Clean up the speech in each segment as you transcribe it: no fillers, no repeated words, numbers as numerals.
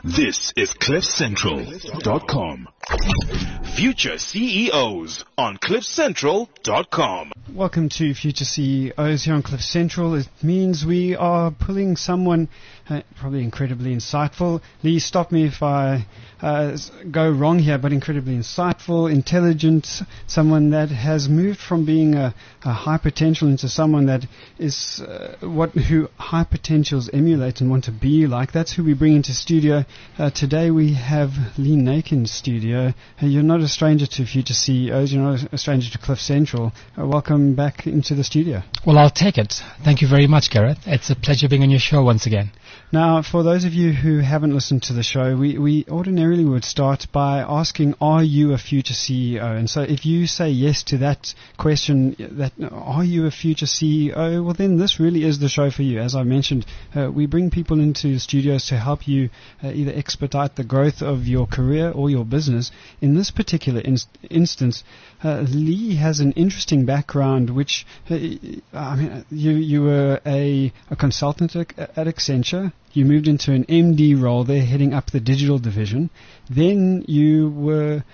This is CliffCentral.com. Future CEOs on CliffCentral.com. Welcome to Future CEOs here on Cliff Central. It means we are pulling someone probably incredibly insightful. Lee, stop me if I go wrong here, but incredibly insightful, intelligent, someone that has moved from being a high potential into someone that is who high potentials emulate and want to be like. That's who we bring into studio. Today we have Lee Naik in studio. You're not a stranger to Future CEOs. You're not a stranger to Cliff Central. Welcome back into the studio. Well, I'll take it. Thank you very much, Gareth. It's a pleasure being on your show once again. Now, for those of you who haven't listened to the show, we ordinarily would start by asking, are you a future CEO? And so if you say yes to that question, that are you a future CEO, well, then this really is the show for you. As I mentioned, we bring people into studios to help you either expedite the growth of your career or your business. In this particular instance, Lee has an interesting background, which, you were a consultant at Accenture. You moved into an MD role there, heading up the digital division. Then you were,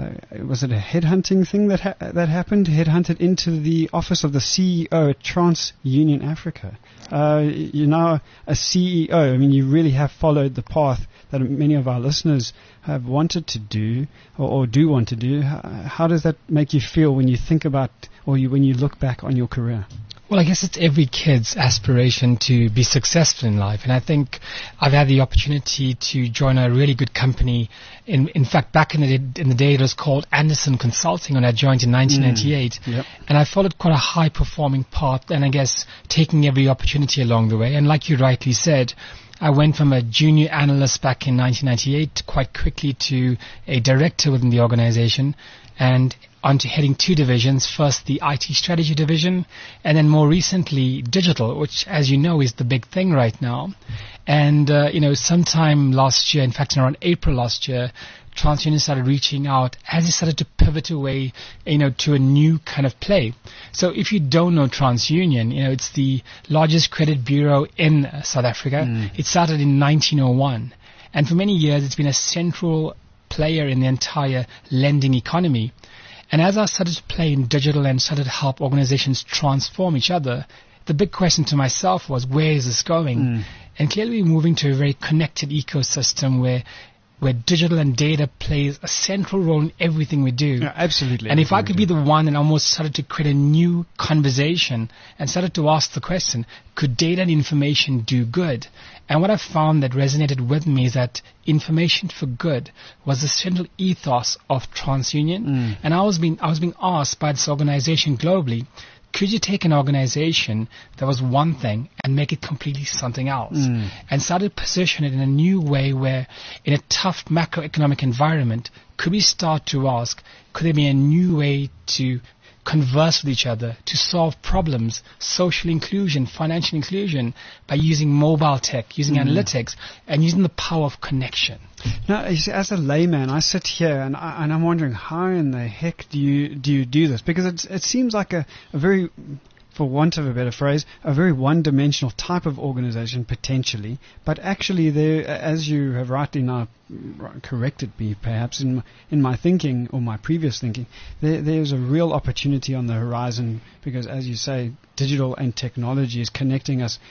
was it a headhunting thing that happened? Headhunted into the office of the CEO at TransUnion Africa. You're now a CEO. I mean, you really have followed the path that many of our listeners have wanted to do or do want to do. How does that make you feel when you think about when you look back on your career? Well, I guess it's every kid's aspiration to be successful in life. And I think I've had the opportunity to join a really good company. In fact, back in the day, it was called Anderson Consulting when I joined in 1998. Yep. And I followed quite a high-performing path and I guess taking every opportunity along the way. And like you rightly said, I went from a junior analyst back in 1998 quite quickly to a director within the organization and onto heading two divisions, first the IT strategy division, and then more recently digital, which, as you know, is the big thing right now. And, sometime last year, in fact, around April last year, TransUnion started reaching out as it started to pivot away, to a new kind of play. So if you don't know TransUnion, it's the largest credit bureau in South Africa. It started in 1901. And for many years, it's been a central player in the entire lending economy. And as I started to play in digital and started to help organizations transform each other, the big question to myself was, where is this going? And clearly we're moving to a very connected ecosystem where digital and data plays a central role in everything we do. Yeah, absolutely. And if I could be the one and almost started to create a new conversation and started to ask the question, could data and information do good? And what I found that resonated with me is that information for good was the central ethos of TransUnion. And I was being asked by this organization globally, could you take an organization that was one thing and make it completely something else? And started to position it in a new way where in a tough macroeconomic environment, could we start to ask, could there be a new way to converse with each other, to solve problems, social inclusion, financial inclusion, by using mobile tech, using analytics, and using the power of connection? Now, as a layman, I sit here and I'm wondering, how in the heck do you do this? Because it seems like a very, for want of a better phrase, a very one-dimensional type of organization potentially, but actually there, as you have rightly now corrected me perhaps in my thinking or my previous thinking, there's a real opportunity on the horizon because, as you say, digital and technology is connecting us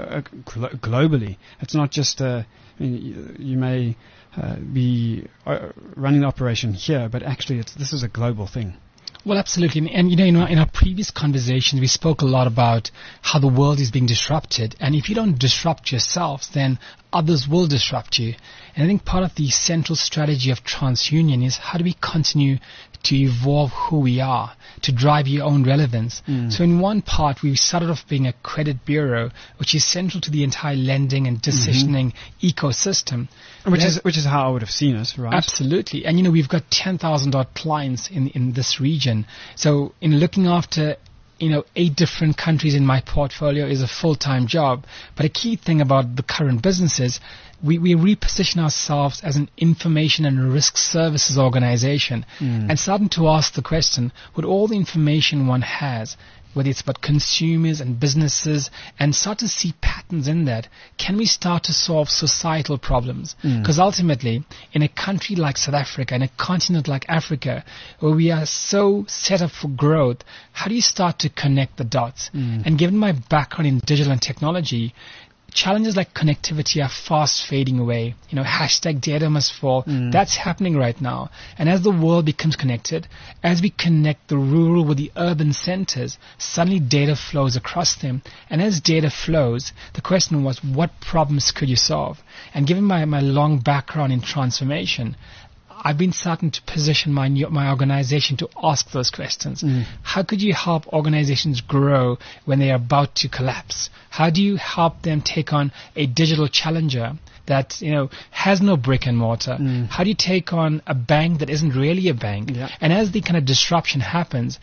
globally. It's not just, you may be running the operation here, but actually this is a global thing. Well, absolutely. And, in our previous conversations, we spoke a lot about how the world is being disrupted. And if you don't disrupt yourselves, then others will disrupt you. And I think part of the central strategy of TransUnion is how do we continue to evolve who we are, to drive your own relevance. So in one part, we started off being a credit bureau, which is central to the entire lending and decisioning ecosystem. Which is how I would have seen us, right? Absolutely. And, we've got 10,000 odd clients in this region. So in looking after 8 different countries in my portfolio is a full-time job. But a key thing about the current business is we reposition ourselves as an information and risk services organization and starting to ask the question, with all the information one has, whether it's about consumers and businesses, and start to see patterns in that? Can we start to solve societal problems? Because ultimately, in a country like South Africa, in a continent like Africa, where we are so set up for growth, how do you start to connect the dots? And given my background in digital and technology, challenges like connectivity are fast fading away. Hashtag data must fall. That's happening right now. And as the world becomes connected, as we connect the rural with the urban centers, suddenly data flows across them. And as data flows, the question was, what problems could you solve? And given my long background in transformation, I've been starting to position my organization to ask those questions. How could you help organizations grow when they are about to collapse? How do you help them take on a digital challenger that has no brick and mortar? How do you take on a bank that isn't really a bank? And as the kind of disruption happens,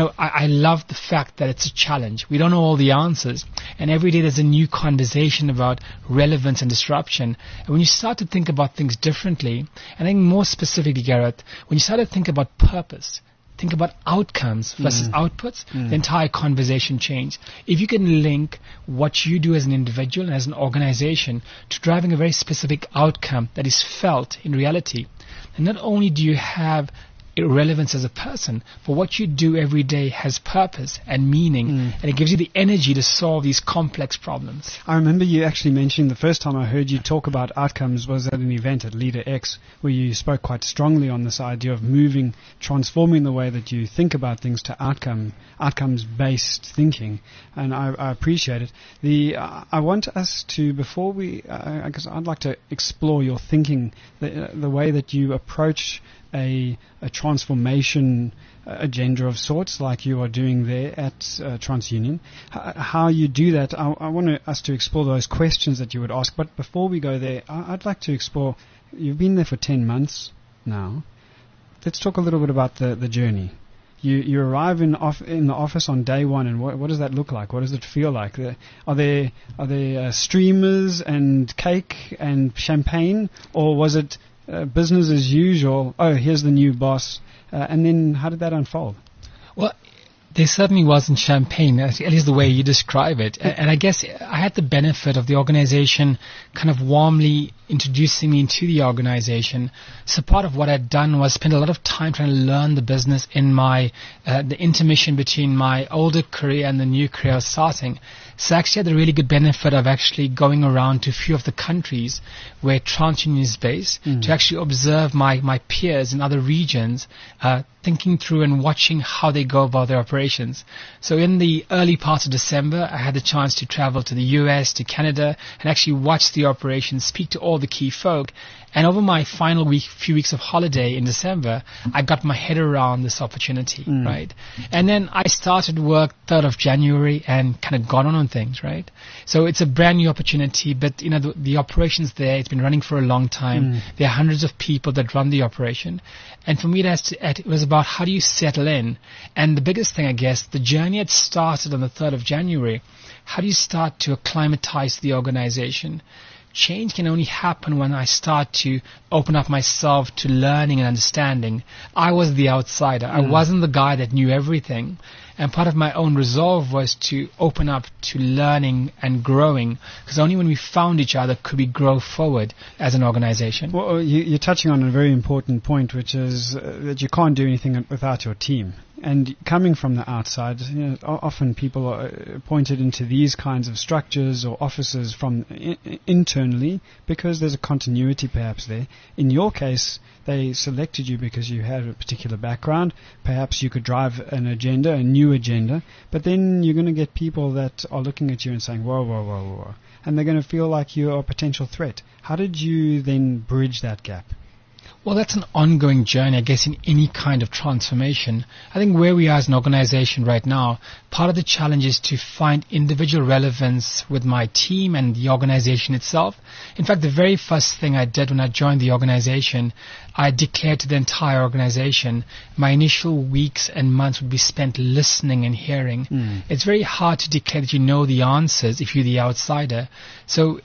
I love the fact that it's a challenge. We don't know all the answers, and every day there's a new conversation about relevance and disruption. And when you start to think about things differently, I think more specifically, Gareth, when you start to think about purpose, think about outcomes versus outputs, the entire conversation changes. If you can link what you do as an individual and as an organization to driving a very specific outcome that is felt in reality, then not only do you have relevance as a person, but what you do every day has purpose and meaning, and it gives you the energy to solve these complex problems. I remember you actually mentioning the first time I heard you talk about outcomes was at an event at Leader X, where you spoke quite strongly on this idea of transforming the way that you think about things to outcomes-based thinking, and I appreciate it. I want us to, before we, I guess I'd like to explore your thinking, the way that you approach a transformation agenda of sorts, like you are doing there at TransUnion. How you do that, I want us to explore those questions that you would ask. But before we go there, I'd like to explore, you've been there for 10 months now. Let's talk a little bit about the journey. You arrive in the office on day one, and what does that look like? What does it feel like? Are there streamers and cake and champagne, or was it business as usual? Oh, here's the new boss. And then how did that unfold? Well, there certainly wasn't champagne, at least the way you describe it. And I guess I had the benefit of the organization kind of warmly introducing me into the organization. So part of what I'd done was spend a lot of time trying to learn the business in the intermission between my older career and the new career I was starting. So I actually had the really good benefit of actually going around to a few of the countries where TransUnion is based to actually observe my peers in other regions, thinking through and watching how they go about their operations. So in the early parts of December, I had the chance to travel to the US, to Canada, and actually watch the operations, speak to all the key folk. And over my final few weeks of holiday in December, I got my head around this opportunity, right? And then I started work 3rd of January and kind of got on things, right? So it's a brand new opportunity, but the operations there, it's been running for a long time. There are hundreds of people that run the operation. And for me, it was about how do you settle in? And the biggest thing, I guess, the journey had started on the 3rd of January. How do you start to acclimatize the organization? Change can only happen when I start to open up myself to learning and understanding. I was the outsider. I wasn't the guy that knew everything. And part of my own resolve was to open up to learning and growing, because only when we found each other could we grow forward as an organization. Well, you're touching on a very important point, which is that you can't do anything without your team. And coming from the outside, often people are pointed into these kinds of structures or offices from internally because there's a continuity perhaps there. In your case, they selected you because you had a particular background. Perhaps you could drive an agenda, a new agenda, but then you're going to get people that are looking at you and saying, whoa, whoa, whoa, whoa. And they're going to feel like you're a potential threat. How did you then bridge that gap? Well, that's an ongoing journey, I guess, in any kind of transformation. I think where we are as an organization right now, part of the challenge is to find individual relevance with my team and the organization itself. In fact, the very first thing I did when I joined the organization, I declared to the entire organization my initial weeks and months would be spent listening and hearing. It's very hard to declare that you know the answers if you're the outsider. So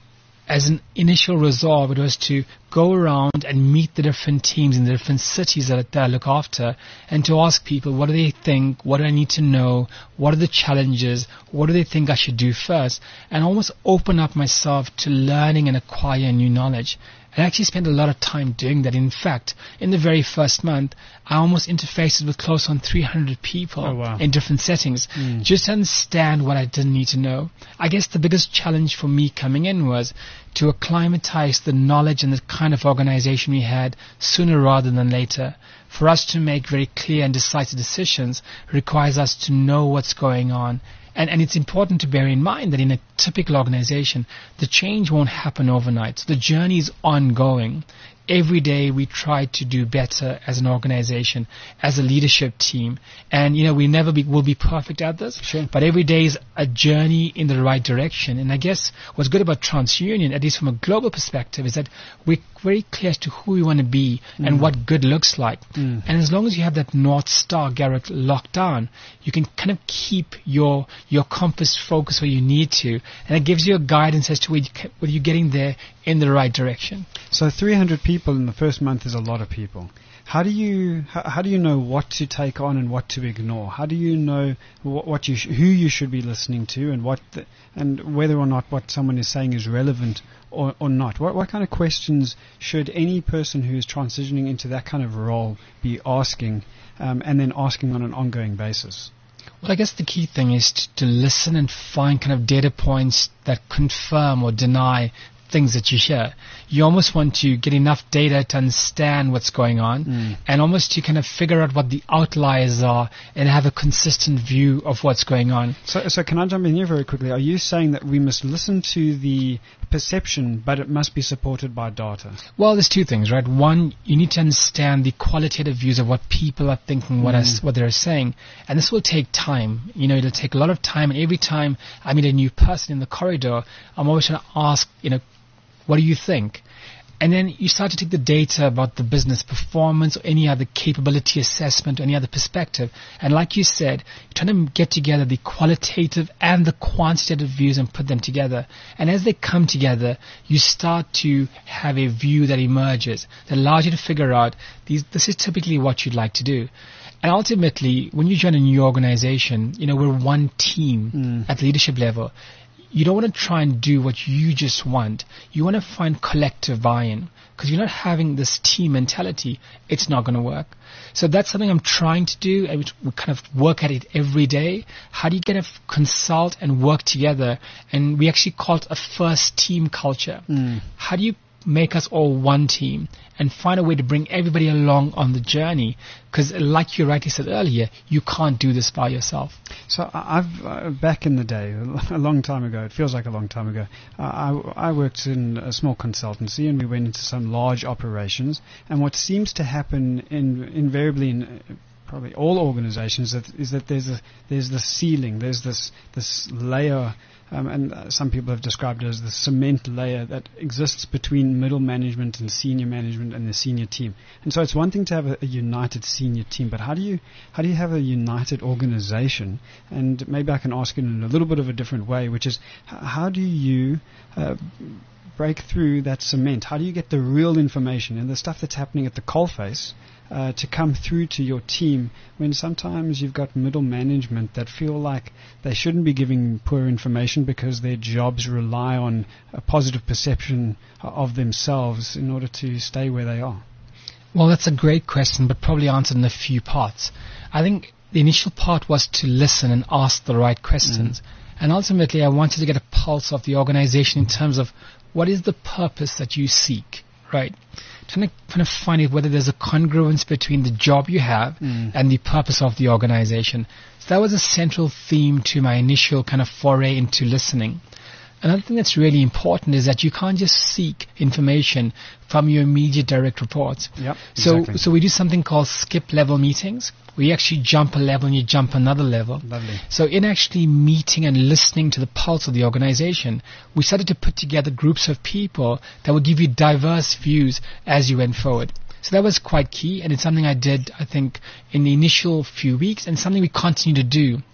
as an initial resolve, it was to go around and meet the different teams in the different cities that I look after, and to ask people, what do they think? What do I need to know? What are the challenges? What do they think I should do first? And almost open up myself to learning and acquire new knowledge. I actually spent a lot of time doing that. In fact, in the very first month, I almost interfaced with close on 300 people in different settings, just to understand what I didn't need to know. I guess the biggest challenge for me coming in was to acclimatize the knowledge and the kind of organization we had sooner rather than later. For us to make very clear and decisive decisions requires us to know what's going on. And it's important to bear in mind that in a typical organization, the change won't happen overnight. So the journey is ongoing. Every day we try to do better as an organization, as a leadership team. And, we never will be perfect at this. Sure. But every day is a journey in the right direction. And I guess what's good about TransUnion, at least from a global perspective, is that we're very clear as to who we want to be and what good looks like. And as long as you have that North Star, Gareth, locked down, you can kind of keep your compass focused where you need to. And it gives you a guidance as to whether you're getting there in the right direction. So 300 people in the first month is a lot of people. How do you know what to take on and what to ignore? How do you know who you should be listening to and whether or not what someone is saying is relevant or not? What kind of questions should any person who is transitioning into that kind of role be asking, and then asking on an ongoing basis? Well, I guess the key thing is to listen and find kind of data points that confirm or deny things that you hear. You almost want to get enough data to understand what's going on and almost to kind of figure out what the outliers are and have a consistent view of what's going on. So can I jump in here very quickly? Are you saying that we must listen to the perception, but it must be supported by data? Well, there's two things, right? One, you need to understand the qualitative views of what people are thinking, what they're saying. And this will take time. It'll take a lot of time. And every time I meet a new person in the corridor, I'm always trying to ask, what do you think? And then you start to take the data about the business performance or any other capability assessment or any other perspective. And like you said, you're trying to get together the qualitative and the quantitative views and put them together. And as they come together, you start to have a view that emerges that allows you to figure out this is typically what you'd like to do. And ultimately, when you join a new organization, we're one team at leadership level. You don't want to try and do what you just want. You want to find collective buy-in. Because you're not having this team mentality, it's not going to work. So that's something I'm trying to do, and we kind of work at it every day. How do you kind of consult and work together? And we actually call it a first team culture. How do you make us all one team and find a way to bring everybody along on the journey? Because like you rightly said earlier, you can't do this by yourself. So I've back in the day, a long time ago, it feels like a long time ago, I worked in a small consultancy, and we went into some large operations. And what seems to happen invariably in probably all organizations is that there's the ceiling, there's this layer. And some people have described it as the cement layer that exists between middle management and senior management and the senior team. And so it's one thing to have a united senior team, but how do you have a united organization? And maybe I can ask it in a little bit of a different way, which is how do you break through that cement? How do you get the real information and the stuff that's happening at the coalface to come through to your team when sometimes you've got middle management that feel like they shouldn't be giving poor information because their jobs rely on a positive perception of themselves in order to stay where they are? Well, that's a great question, but probably answered in a few parts. I think the initial part was to listen and ask the right questions. And ultimately, I wanted to get a pulse of the organization in terms of what is the purpose that you seek, right? Trying to kind of find out whether there's a congruence between the job you have and the purpose of the organization. So that was a central theme to my initial kind of foray into listening. Another thing that's really important is that you can't just seek information from your immediate direct reports. Yep, exactly. So we do something called skip level meetings. We actually jump a level and you jump another level. Lovely. So in actually meeting and listening to the pulse of the organization, we started to put together groups of people that would give you diverse views as you went forward. So that was quite key, and it's something I did, I think, in the initial few weeks, and something we continue to do.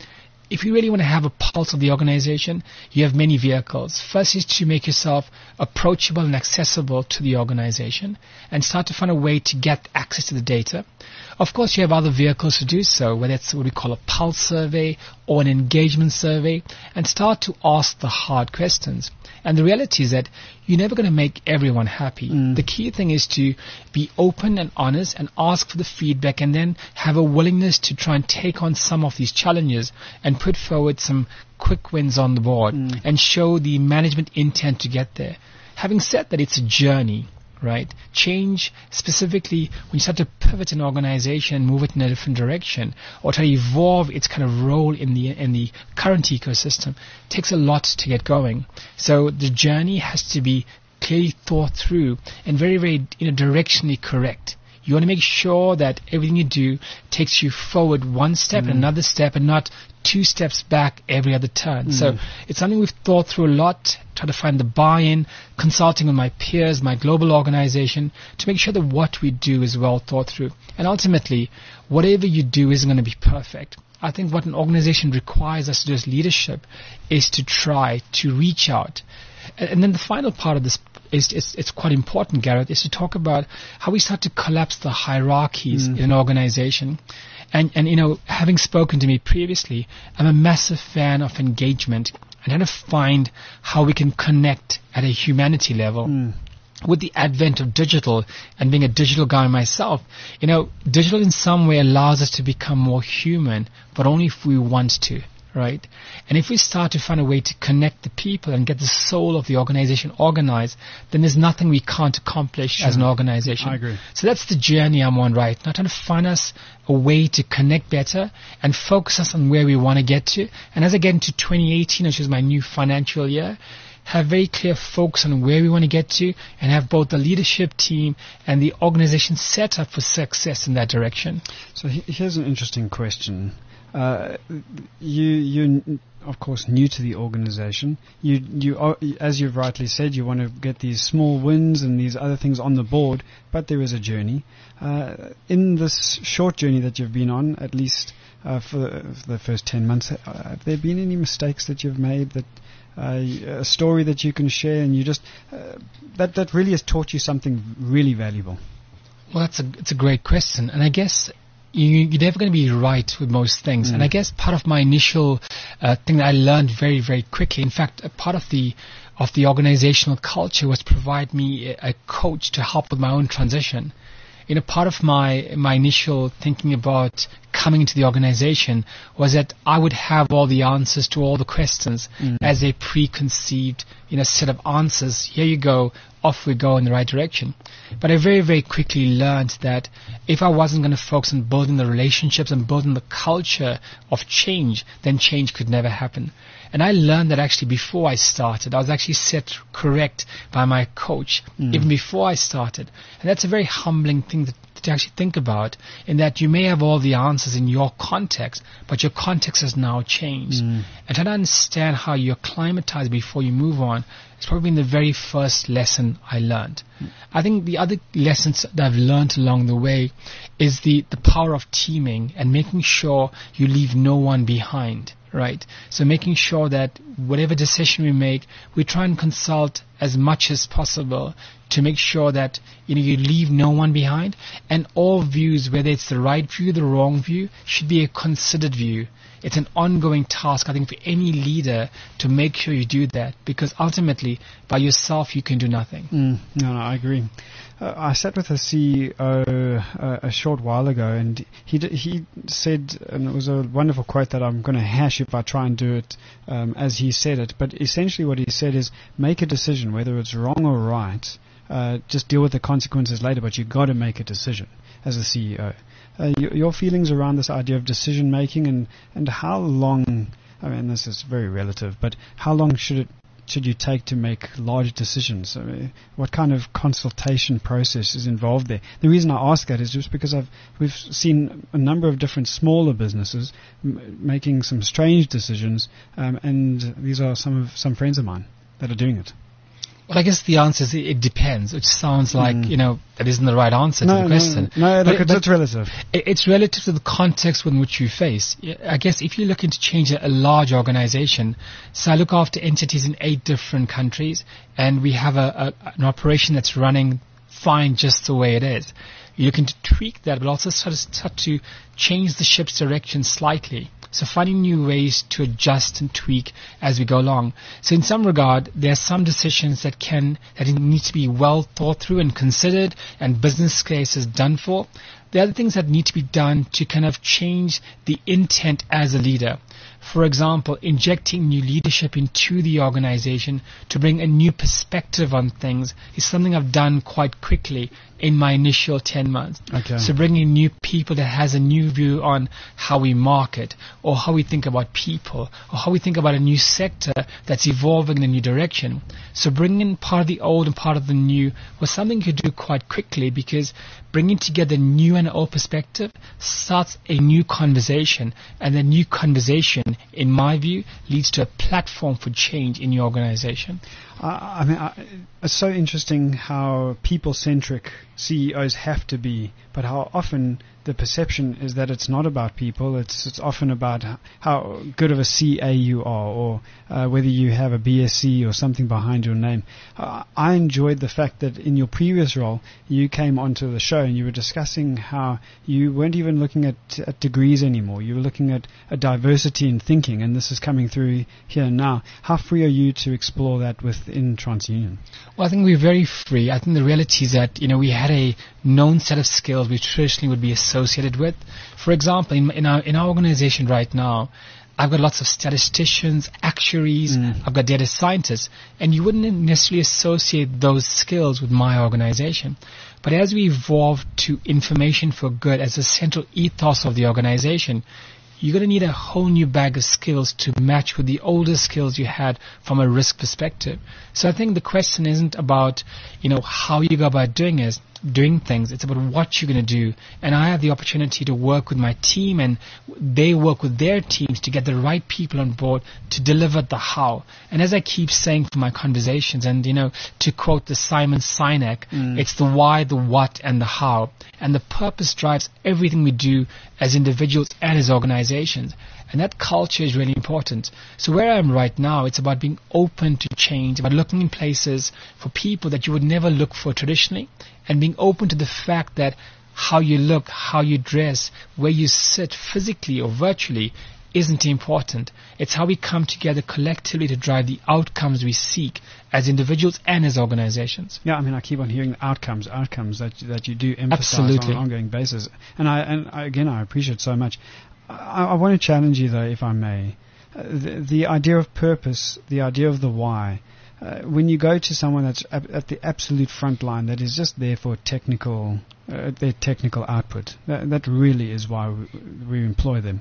if you really want to have a pulse of the organization, you have many vehicles. First is to make yourself approachable and accessible to the organization and start to find a way to get access to the data. Of course, you have other vehicles to do so, whether it's what we call a pulse survey or an engagement survey, and start to ask the hard questions. And the reality is that you're never going to make everyone happy. The key thing is to be open and honest and ask for the feedback, and then have a willingness to try and take on some of these challenges and put forward some quick wins on the board and show the management intent to get there. Having said that, it's a journey. Right? Change, specifically when you start to pivot an organization and move it in a different direction, or try to evolve its kind of role in the current ecosystem, takes a lot to get going. So the journey has to be clearly thought through and very, very directionally correct. You want to make sure that everything you do takes you forward one step and another step, and not 2 steps back every other turn. So it's something we've thought through a lot, try to find the buy-in, consulting with my peers, my global organization, to make sure that what we do is well thought through. And ultimately, whatever you do isn't going to be perfect. I think what an organization requires us to do as leadership is to try to reach out. And then the final part of this it's quite important, Gareth, is to talk about how we start to collapse the hierarchies in an organization. And having spoken to me previously, I'm a massive fan of engagement and trying to find how we can connect at a humanity level. With the advent of digital and being a digital guy myself, digital in some way allows us to become more human, but only if we want to. Right? And if we start to find a way to connect the people and get the soul of the organization organized, then there's nothing we can't accomplish as an organization. I agree. So that's the journey I'm on right now, trying to find us a way to connect better and focus us on where we want to get to. And as I get into 2018, which is my new financial year, have very clear focus on where we want to get to, and have both the leadership team and the organization set up for success in that direction. So here's an interesting question. You're of course new to the organization. You are, as you've rightly said, you want to get these small wins and these other things on the board, but there is a journey. In this short journey that you've been on, at least for the first 10 months, have there been any mistakes that you've made, that a story that you can share, and you just that really has taught you something really valuable? Well, it's a great question, and I guess you're never going to be right with most things. And I guess part of my initial thing that I learned very, very quickly, in fact, a part of the organizational culture was to provide me a coach to help with my own transition. Part of my initial thinking about coming into the organization was that I would have all the answers to all the questions as a preconceived, set of answers. Here you go, off we go in the right direction. But I very, very quickly learned that if I wasn't going to focus on building the relationships and building the culture of change, then change could never happen. And I learned that actually before I started. I was actually set correct by my coach even before I started. And that's a very humbling thing to actually think about, in that you may have all the answers in your context, but your context has now changed. And trying to understand how you acclimatize before you move on is probably been the very first lesson I learned. I think the other lessons that I've learned along the way is the power of teaming and making sure you leave no one behind. Right. So making sure that whatever decision we make, we try and consult as much as possible to make sure that you leave no one behind, and all views, whether it's the right view, the wrong view, should be a considered view. It's an ongoing task, I think, for any leader to make sure you do that, because ultimately, by yourself, you can do nothing. No, I agree. I sat with a CEO a short while ago, and he said, and it was a wonderful quote that I'm going to hash if I try and do it as he said it, but essentially what he said is, make a decision, whether it's wrong or right, just deal with the consequences later, but you've got to make a decision as a CEO. Your feelings around this idea of decision making, and how long, I mean, this is very relative, but how long should you take to make large decisions? I mean, what kind of consultation process is involved there? The reason I ask that is just because we've seen a number of different smaller businesses making some strange decisions, and these are some friends of mine that are doing it. Well, I guess the answer is it depends, which sounds like, that isn't the right answer to the question. No, look, it's relative. It's relative to the context in which you face. I guess if you're looking to change a large organization, so I look after entities in 8 different countries, and we have an operation that's running fine just the way it is. You're looking to tweak that, but also start to change the ship's direction slightly. So finding new ways to adjust and tweak as we go along. So in some regard, there are some decisions that need to be well thought through and considered, and business cases done for. There are other things that need to be done to kind of change the intent as a leader. For example, injecting new leadership into the organization to bring a new perspective on things is something I've done quite quickly in my initial 10 months. Okay. So bringing new people that has a new view on how we market, or how we think about people, or how we think about a new sector that's evolving in a new direction. So bringing in part of the old and part of the new was something you could do quite quickly, because bringing together new and old perspective starts a new conversation, and the new conversation, in my view, leads to a platform for change in your organization. It's so interesting how people-centric CEOs have to be, but how often the perception is that it's not about people. It's often about how good of a CA you are, or whether you have a BSc or something behind your name. I enjoyed the fact that in your previous role, you came onto the show and you were discussing how you weren't even looking at degrees anymore. You were looking at a diversity in thinking, and this is coming through here now. How free are you to explore that within TransUnion? Well, I think we're very free. I think the reality is that, we had a known set of skills we traditionally would be associated with. For example, in our organization right now, I've got lots of statisticians, actuaries, I've got data scientists, and you wouldn't necessarily associate those skills with my organization. But as we evolve to information for good as a central ethos of the organization, you're going to need a whole new bag of skills to match with the older skills you had from a risk perspective. So I think the question isn't about, how you go about doing things. It's about what you're going to do. And I have the opportunity to work with my team, and they work with their teams to get the right people on board to deliver the how. And as I keep saying for my conversations, and, to quote the Simon Sinek, it's the why, the what, and the how. And the purpose drives everything we do as individuals and as organizations. And that culture is really important. So where I am right now, it's about being open to change, about looking in places for people that you would never look for traditionally, and being open to the fact that how you look, how you dress, where you sit physically or virtually isn't important. It's how we come together collectively to drive the outcomes we seek as individuals and as organizations. Yeah, I keep on hearing outcomes that you do emphasize Absolutely. on an ongoing basis. And I appreciate it so much. I want to challenge you, though, if I may. The idea of purpose, the idea of the why. When you go to someone that's at the absolute front line, that is just there for their technical output, that really is why we employ them.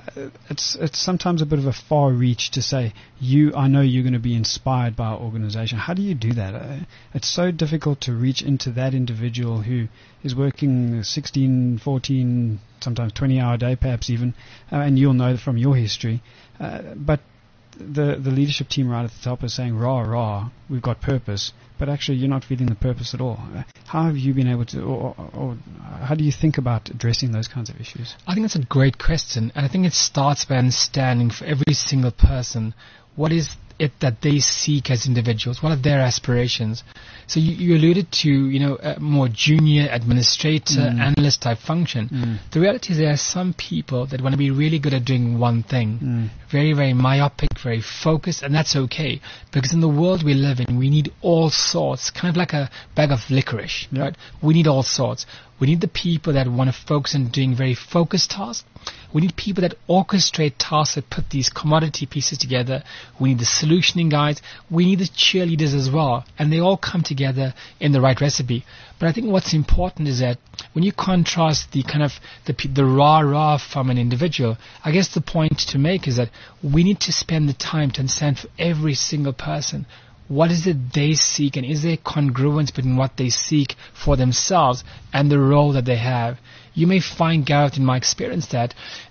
It's sometimes a bit of a far reach to say, I know you're going to be inspired by our organization. How do you do that? It's so difficult to reach into that individual who is working 16, 14, sometimes 20-hour day, perhaps even, and you'll know from your history. But the leadership team right at the top is saying, rah, rah, we've got purpose, but actually you're not feeling the purpose at all. How have you been able to, or how do you think about addressing those kinds of issues? I think that's a great question, and I think it starts by understanding for every single person what is it that they seek as individuals, what are their aspirations. So you alluded to, a more junior administrator, analyst type function. The reality is there are some people that want to be really good at doing one thing, very, very myopic, very focused, and that's okay, because in the world we live in, we need all sorts, kind of like a bag of licorice, right? We need all sorts. We need the people that want to focus on doing very focused tasks. We need people that orchestrate tasks, that put these commodity pieces together. We need the solutioning guys. We need the cheerleaders as well. And they all come together in the right recipe. But I think what's important is that when you contrast the kind of the rah-rah from an individual, I guess the point to make is that we need to spend the time to understand for every single person, what is it they seek, and is there congruence between what they seek for themselves and the role that they have? You may find, Gareth, in my experience, that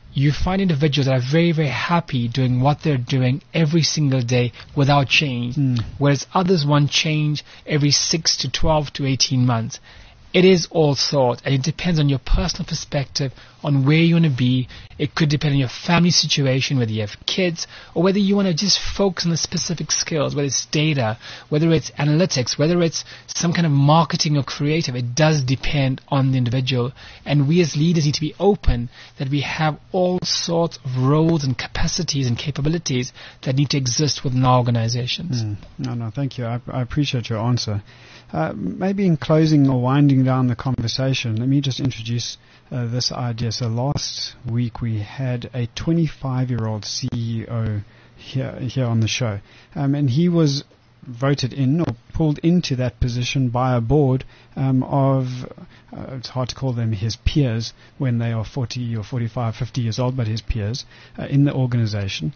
you find individuals that are very, very happy doing what they're doing every single day without change, whereas others want change every 6 to 12 to 18 months. It is all sorts, and it depends on your personal perspective on where you want to be. It could depend on your family situation, whether you have kids, or whether you want to just focus on the specific skills, whether it's data, whether it's analytics, whether it's some kind of marketing or creative. It does depend on the individual. And we as leaders need to be open that we have all sorts of roles and capacities and capabilities that need to exist within our organizations. No, thank you. I appreciate your answer. Maybe in closing or winding down the conversation, let me just introduce this idea. So last week we had a 25-year-old CEO here on the show, and he was voted in or pulled into that position by a board of, it's hard to call them his peers when they are 40 or 45, 50 years old, but his peers in the organization.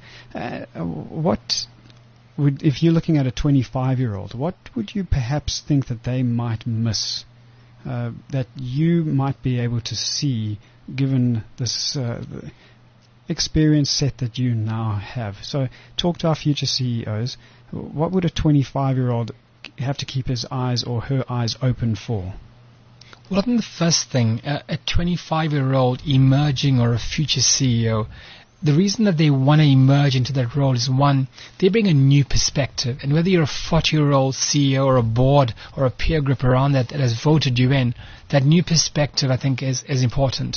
If you're looking at a 25-year-old, what would you perhaps think that they might miss, that you might be able to see given this experience set that you now have? So talk to our future CEOs. What would a 25-year-old have to keep his eyes or her eyes open for? Well, I think the first thing, a 25-year-old emerging or a future CEO, the reason that they want to emerge into that role is, one, they bring a new perspective. And whether you're a 40-year-old CEO or a board or a peer group around that has voted you in, that new perspective, I think, is important.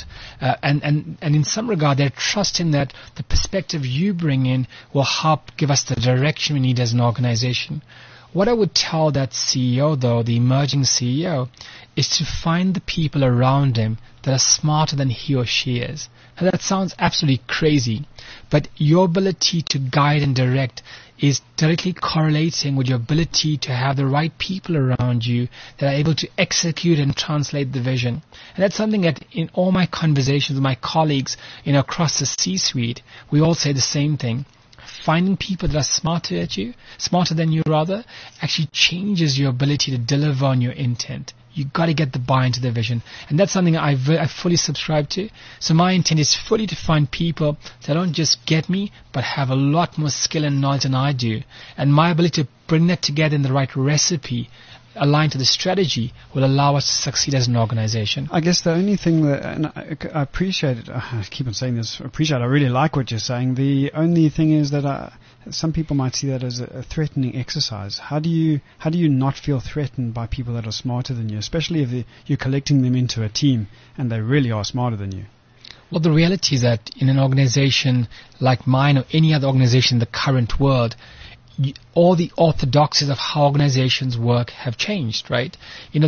And in some regard, they're trusting that the perspective you bring in will help give us the direction we need as an organization. What I would tell that CEO, though, the emerging CEO, is to find the people around him that are smarter than he or she is. Now, that sounds absolutely crazy, but your ability to guide and direct is directly correlating with your ability to have the right people around you that are able to execute and translate the vision. And that's something that in all my conversations with my colleagues, across the C-suite, we all say the same thing. Finding people that are smarter than you, actually changes your ability to deliver on your intent. You've got to get the buy-in to the vision. And that's something I fully subscribe to. So my intent is fully to find people that don't just get me, but have a lot more skill and knowledge than I do. And my ability to bring that together in the right recipe, aligned to the strategy, will allow us to succeed as an organization. I guess the only thing that, and I appreciate it, I keep on saying this, I really like what you're saying. The only thing is that some people might see that as a threatening exercise. How do you not feel threatened by people that are smarter than you, especially if you're collecting them into a team and they really are smarter than you? Well, the reality is that in an organization like mine or any other organization in the current world, all the orthodoxies of how organizations work have changed, right? The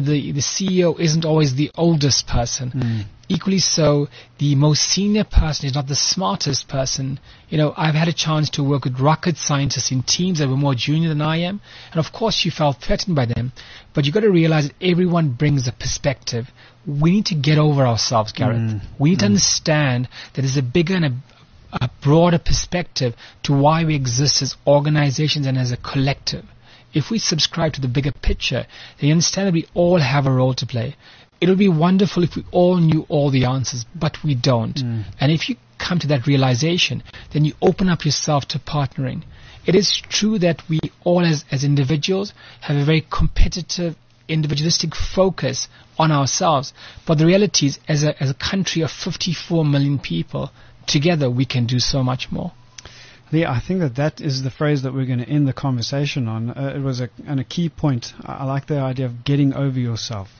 CEO isn't always the oldest person. Equally so, the most senior person is not the smartest person. I've had a chance to work with rocket scientists in teams that were more junior than I am. And of course, you felt threatened by them. But you've got to realize that everyone brings a perspective. We need to get over ourselves, Gareth. We need to understand that there's a bigger and a broader perspective to why we exist as organizations and as a collective. If we subscribe to the bigger picture, then you understand that we all have a role to play. It would be wonderful if we all knew all the answers, but we don't. And if you come to that realization, then you open up yourself to partnering. It is true that we all as individuals have a very competitive, individualistic focus on ourselves. But the reality is, as a country of 54 million people, together we can do so much more. Lee, I think that is the phrase that we're going to end the conversation on. It was a key point. I like the idea of getting over yourself.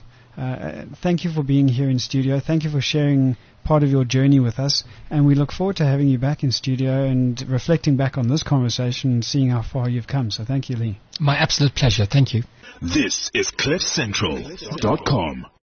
Thank you for being here in studio. Thank you for sharing part of your journey with us. And we look forward to having you back in studio and reflecting back on this conversation and seeing how far you've come. So thank you, Lee. My absolute pleasure. Thank you. This is CliffCentral.com.